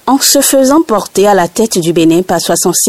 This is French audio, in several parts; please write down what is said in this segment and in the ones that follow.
En se faisant porter à la tête du Bénin par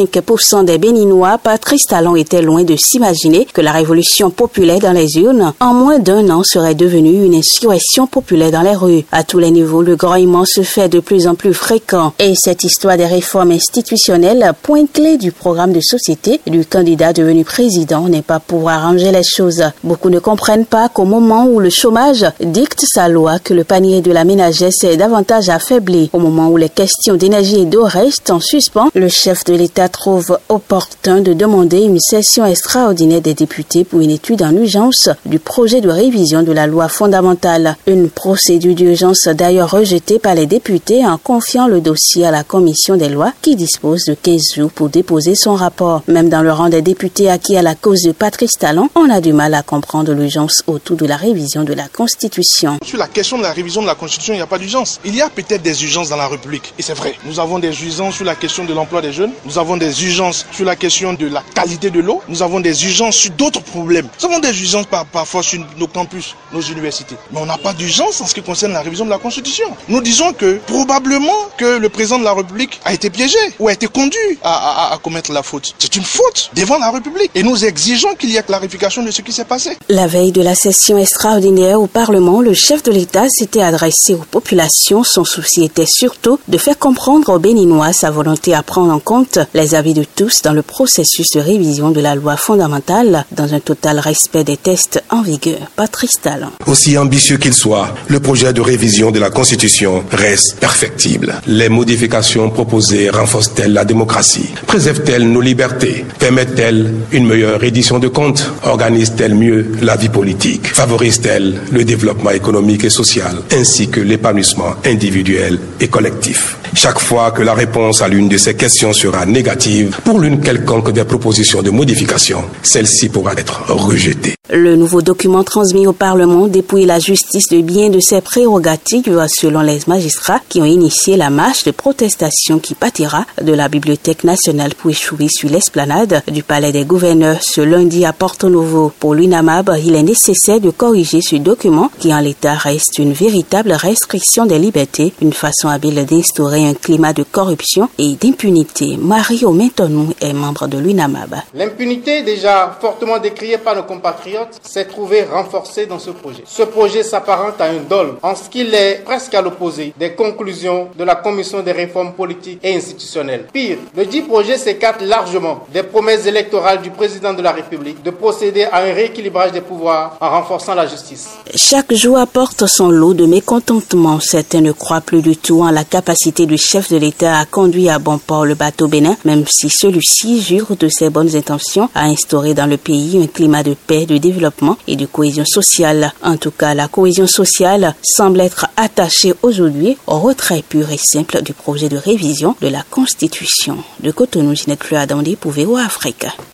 65% des Béninois, Patrice Talon était loin de s'imaginer que la révolution populaire dans les urnes, en moins d'un an, serait devenue une insurrection populaire dans les rues. À tous les niveaux, le grouillement se fait de plus en plus fréquent. Et cette histoire des réformes institutionnelles, point clé du programme de société du candidat devenu président, n'est pas pour arranger les choses. Beaucoup ne comprennent pas qu'au moment où le chômage dicte sa loi, que le panier de la ménagère s'est davantage affaibli, au moment où les questions d'énergie et d'eau restent en suspens, le chef de l'État trouve opportun de demander une session extraordinaire des députés pour une étude en urgence du projet de révision de la loi fondamentale. Une procédure d'urgence d'ailleurs rejetée par les députés en confiant le dossier à la commission des lois qui dispose de 15 jours pour déposer son rapport. Même dans le rang des députés acquis à la cause de Patrice Talon, on a du mal à comprendre l'urgence autour de la révision de la Constitution. Sur la question de la révision de la Constitution, il n'y a pas d'urgence. Il y a peut-être des urgences dans la République. Et c'est vrai. Nous avons des urgences sur la question de l'emploi des jeunes. Nous avons des urgences sur la question de la qualité de l'eau. Nous avons des urgences sur d'autres problèmes. Nous avons des urgences parfois sur nos campus, nos universités. Mais on n'a pas d'urgence en ce qui concerne la révision de la Constitution. Nous disons que probablement que le président de la République a été piégé ou a été conduit à commettre la faute. C'est une faute devant la République. Et nous exigeons qu'il y ait clarification de ce qui s'est passé. La veille de la session extraordinaire au Parlement, le chef de l'État s'était adressé aux populations. Son souci était surtout de faire comprendre aux Béninois sa volonté à prendre en compte les avis de tous dans le processus de révision de la loi fondamentale dans un total respect des textes en vigueur. Patrice Talon. Aussi ambitieux qu'il soit, le projet de révision de la Constitution reste perfectible. Les modifications proposées renforcent-elles la démocratie? Préservent-elles nos libertés? Permettent-elles une meilleure reddition de comptes? Organisent-elles mieux la vie politique? Favorisent-elles le développement économique et social, ainsi que l'épanouissement individuel et collectif? Chaque fois que la réponse à l'une de ces questions sera négative pour l'une quelconque des propositions de modification, celle-ci pourra être rejetée. Le nouveau document transmis au Parlement dépouille la justice de bien de ses prérogatives selon les magistrats qui ont initié la marche de protestation qui partira de la Bibliothèque nationale pour échouer sur l'esplanade du Palais des gouverneurs ce lundi à Porto Novo. Pour l'UNAMAB, il est nécessaire de corriger ce document qui en l'état reste une véritable restriction des libertés, une façon habile d'instaurer un climat de corruption et d'impunité. Mario Mentonou est membre de l'UNAMAB. L'impunité, déjà fortement décriée par nos compatriotes, s'est trouvée renforcée dans ce projet. Ce projet s'apparente à un dol, en ce qu'il est presque à l'opposé des conclusions de la Commission des réformes politiques et institutionnelles. Pire, le dit projet s'écarte largement des promesses électorales du président de la République de procéder à un rééquilibrage des pouvoirs en renforçant la justice. Chaque jour apporte son lot de mécontentement. Certains ne croient plus du tout en la capacité du chef de l'État à conduire à bon port le bateau Bénin, même si celui-ci jure de ses bonnes intentions à instaurer dans le pays un climat de paix, de développement et de cohésion sociale. En tout cas, la cohésion sociale semble être attachée aujourd'hui au retrait pur et simple du projet de révision de la Constitution. De Cotonou, Ginette Fleur-Adandé pour VOA Afrique.